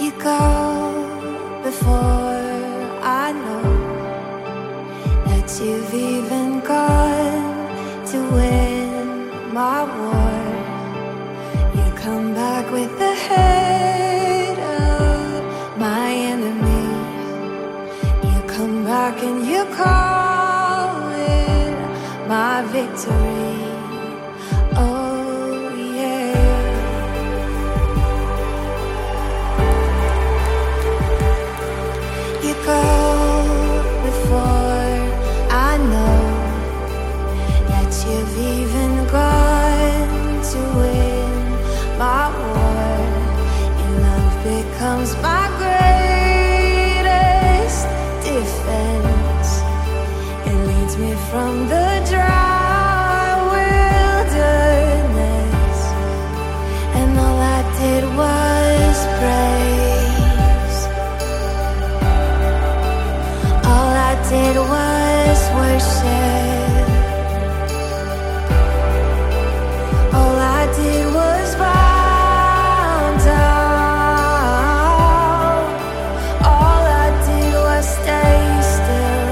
You go before I know that you've even gone to win my war. You come back with the head of my enemy. You come back and you call it my victory. Oh yeah. You go before I know that you've even gone to win my war. Your love becomes my greatest defense. It leads me from the dry wilderness, and all I did was praise. All I did was worship. All I did was bow down. All I did was stay still.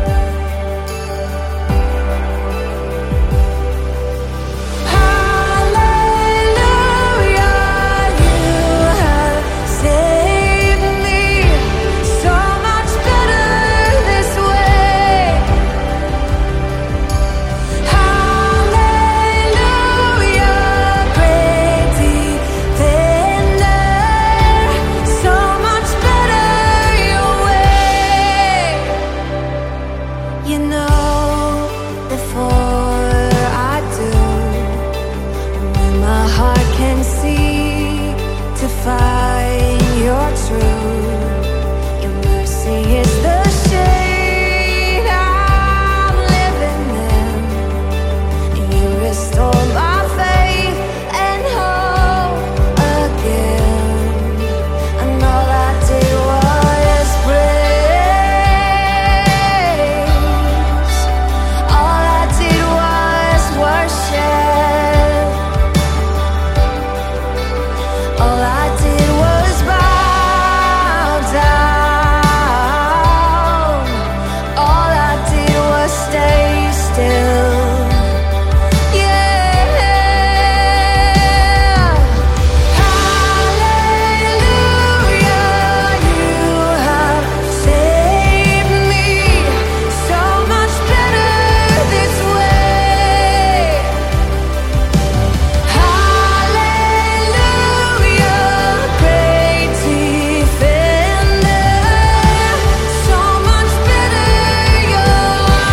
Hallelujah, you have saved me. So much better this way. Hallelujah, great defender. So much better your way. You know before I do, when my heart can see to find your truth. Your mercy is the shade I'm living in. You restore my faith and hope again. And all I did was praise. All I did was worship. All I did was bow down. All I did was stay still. Yeah. Hallelujah, you have saved me. So much better this way. Hallelujah, great defender. So much better your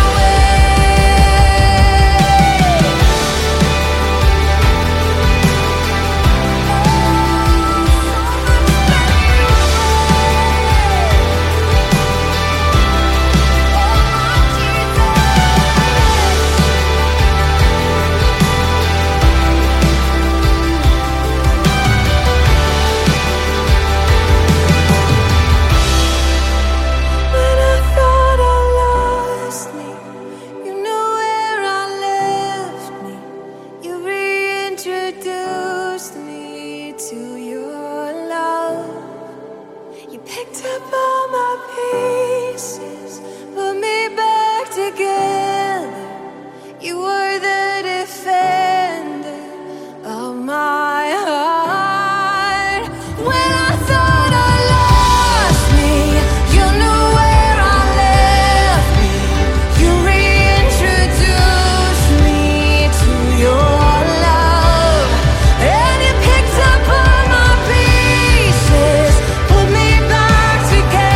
When I thought I lost me, you knew where I left me. You reintroduced me to your love. You picked up all my pieces, put me back together. You were the defender of my heart. When I thought I lost me, you knew where I left me. You reintroduced me to your love, and you picked up all my pieces, put me back together.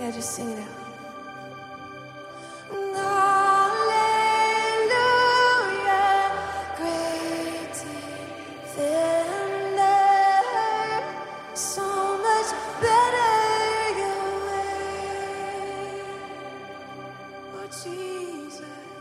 Yeah, just sing it out. Hallelujah, great defender, so much better your way, oh Jesus.